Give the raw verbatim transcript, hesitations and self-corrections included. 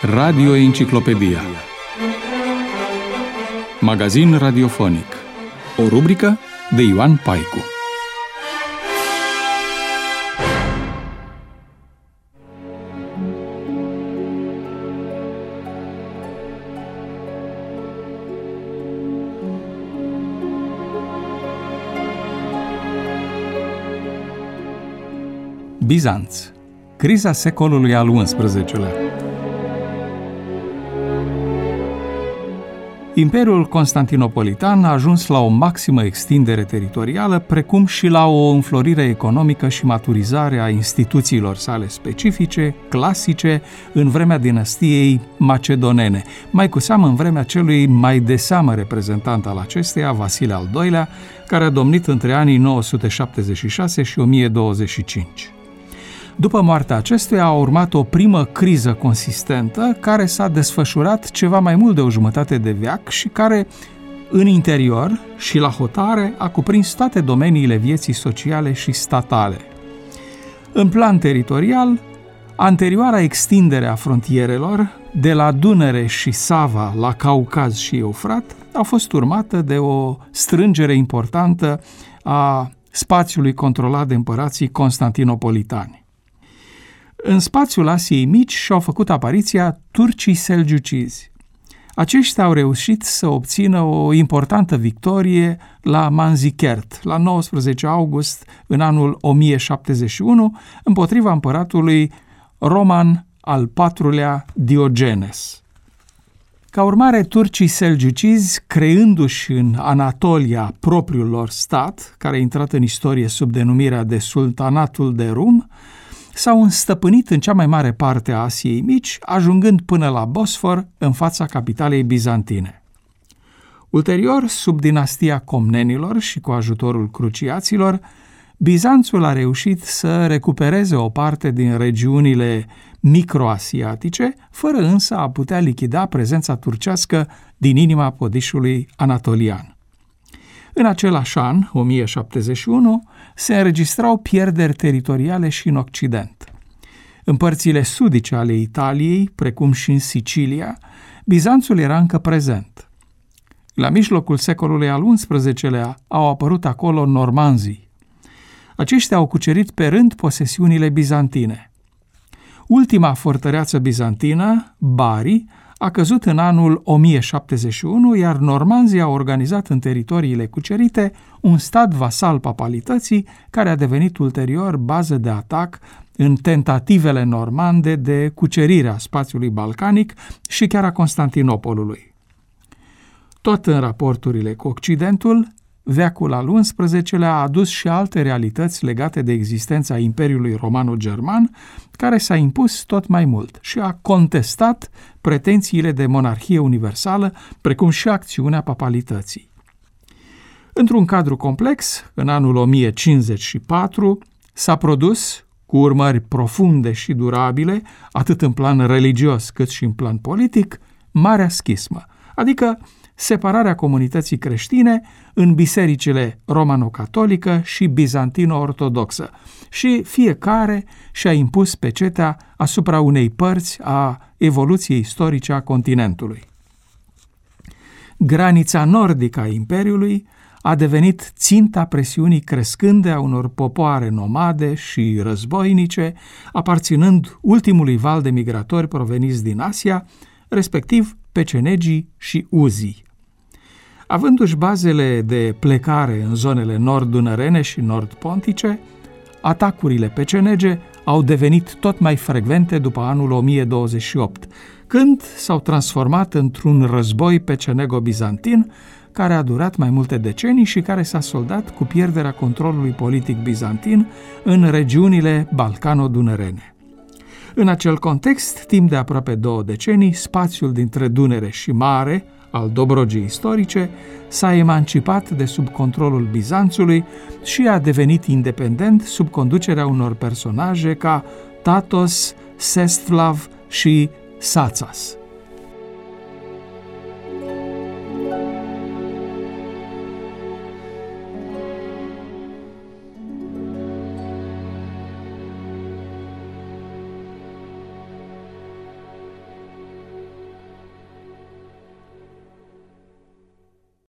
Radio Enciclopedia. Magazin radiofonic. O rubrică de Ioan Paicu. Bizanț. Criza secolului al unsprezecelea. Imperiul Constantinopolitan a ajuns la o maximă extindere teritorială, precum și la o înflorire economică și maturizare a instituțiilor sale specifice, clasice, în vremea dinastiei macedonene, mai cu seamă în vremea celui mai de seamă reprezentant al acesteia, Vasile al doilea, care a domnit între anii nouă sute șaptezeci și șase și o mie douăzeci și cinci. După moartea acestuia a urmat o primă criză consistentă care s-a desfășurat ceva mai mult de o jumătate de veac și care, în interior și la hotare, a cuprins toate domeniile vieții sociale și statale. În plan teritorial, anterioara extindere a frontierelor, de la Dunăre și Sava la Caucaz și Eufrat, a fost urmată de o strângere importantă a spațiului controlat de împărații constantinopolitani. În spațiul Asiei Mici și-au făcut apariția turcii selgiucizi. Aceștia au reușit să obțină o importantă victorie la Manzikert, la nouăsprezece august, în anul o mie șaptezeci și unu, împotriva împăratului Roman al patrulea Diogenes. Ca urmare, turcii selgiucizi, creându-și în Anatolia propriul lor stat, care a intrat în istorie sub denumirea de Sultanatul de Rum, s-au înstăpânit în cea mai mare parte a Asiei Mici, ajungând până la Bosfor, în fața capitalei bizantine. Ulterior, sub dinastia Comnenilor și cu ajutorul cruciaților, Bizanțul a reușit să recupereze o parte din regiunile microasiatice, fără însă a putea lichida prezența turcească din inima podișului anatolian. În același an, o mie șaptezeci și unu, se înregistrau pierderi teritoriale și în Occident. În părțile sudice ale Italiei, precum și în Sicilia, Bizanțul era încă prezent. La mijlocul secolului al unsprezecelea au apărut acolo normanzii. Aceștia au cucerit pe rând posesiunile bizantine. Ultima fortăreață bizantină, Bari, a căzut în anul o mie șaptezeci și unu, iar normanzii au organizat în teritoriile cucerite un stat vasal papalității, care a devenit ulterior bază de atac în tentativele normande de cucerire a spațiului balcanic și chiar a Constantinopolului. Tot în raporturile cu Occidentul, veacul al unsprezecelea a adus și alte realități legate de existența Imperiului Romano-German, care s-a impus tot mai mult și a contestat pretențiile de monarhie universală, precum și acțiunea papalității. Într-un cadru complex, în anul o mie cincizeci și patru, s-a produs, cu urmări profunde și durabile, atât în plan religios cât și în plan politic, Marea Schismă, adică separarea comunității creștine în bisericile romano-catolică și bizantino-ortodoxă și fiecare și-a impus pecetea asupra unei părți a evoluției istorice a continentului. Granița nordică a Imperiului a devenit ținta presiunii crescânde a unor popoare nomade și războinice, aparținând ultimului val de migratori proveniți din Asia, respectiv pecenegii și uzii. Avându-și bazele de plecare în zonele nord-dunărene și nord-pontice, atacurile pecenege au devenit tot mai frecvente după anul o mie douăzeci și opt, când s-au transformat într-un război pecenego-bizantin care a durat mai multe decenii și care s-a soldat cu pierderea controlului politic bizantin în regiunile balcano-dunărene. În acel context, timp de aproape două decenii, spațiul dintre Dunăre și Mare, al Dobrogei istorice, s-a emancipat de sub controlul Bizanțului și a devenit independent sub conducerea unor personaje ca Tatos, Sestflav și Sațas.